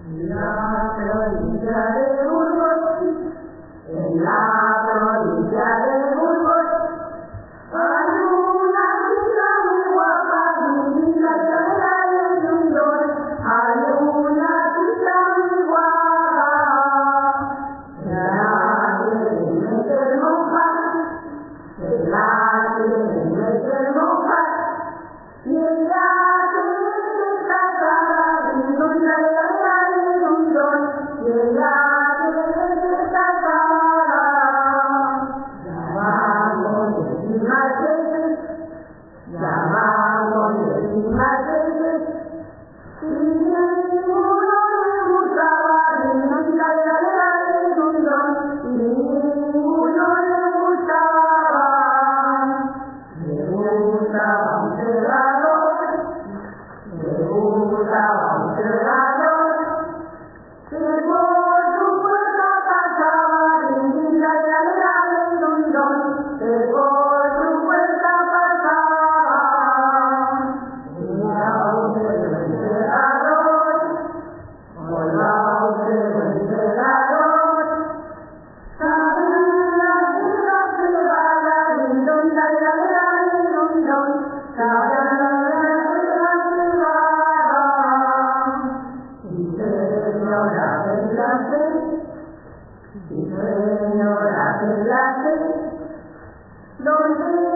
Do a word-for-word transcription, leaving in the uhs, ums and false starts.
En la provincia de Burgos, en la provincia de Burgos, hay una ciudad muy guapa, muy linda y agradable de un don. Hay una ciudad muy guapa, la quieren meter monjas, la quieren meter monjas, y ella quiere casada, y no la agradable de un don, y ella quiere casada. Llamamos encima veces, llamamos encima veces, y ninguno le gustaba, ni nunca le agradable de un don, y ninguno le gustaba. Le gustaba un celador, le gustaba un celador, que por su puerta pasaba, y linda y agradable de un don, que por su puerta pasaba. Hola usted buen celador, hola usted buen celador, sabrá la cebada, linda y agradable de un don, sabrá la cebada. Sí señora, que la sé, sí señora, que la sé, donde